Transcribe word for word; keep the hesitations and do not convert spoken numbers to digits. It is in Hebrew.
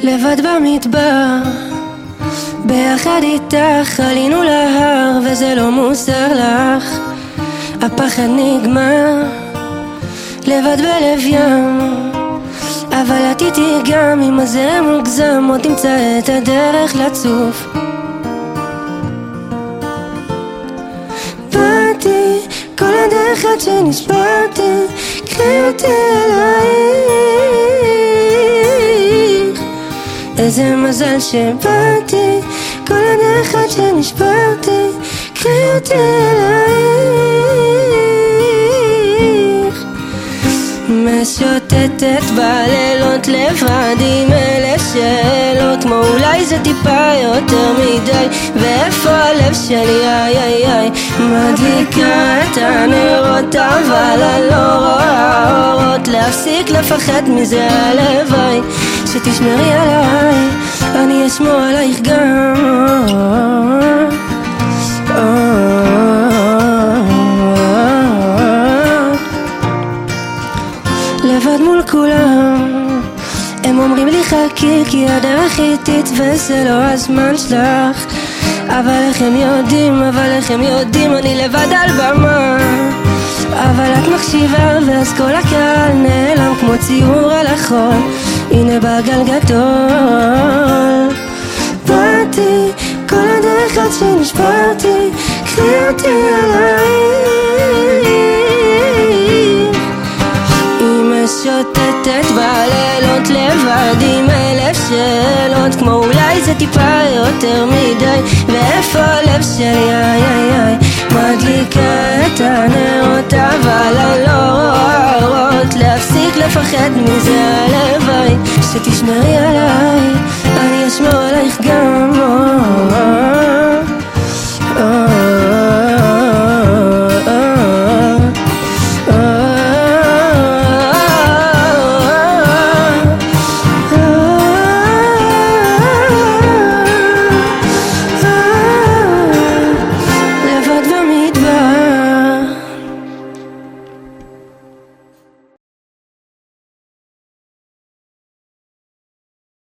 לבד במדבר, ביחד איתך עלינו להר, וזה לא מוסר לך, הפחד נגמר. לבד בלב ים, אבל את איתי גם, אם הזרם מוגזם עוד תמצא את הדרך לצוף. באתי כל הדרך עד שנשברתי, קחי אותי אלייך. איזה מזל שבאתי כל הדרך עד שנשברתי, קחי אותי אלייך. משוטטת בלילות לבד עם אלף שאלות, כמו אולי זה טיפה יותר מדי, ואיפה הלב שלי, איי איי איי. מדליקה את הנרות אבל אני לא רואה אורות, להפסיק לפחד מזה הלוואי, שתשמרי עליי, אני אשמור עלייך גם. לבד מול כולם, הם אומרים לי חכי כי הדרך איטית וזה לא הזמן שלך, אבל איך הם יודעים, אבל איך הם יודעים, אני לבד על במה. אבל את מקשיבה ואז כל הקהל נעלם כמו ציור על החול, הנה בגל גדול. באתי כל הדרך עד שנשברתי, קחי אותי אלייך. משוטטת בלילות לבד עם אלף שאלות, כמו אולי זה טיפה יותר מדי, ואיפה הלב שלי, איי איי איי. מדליקה את הנרות אבל אני לא רואה אורות, להפסיק לפחד מזה הלוואי, שתשמרי עליי.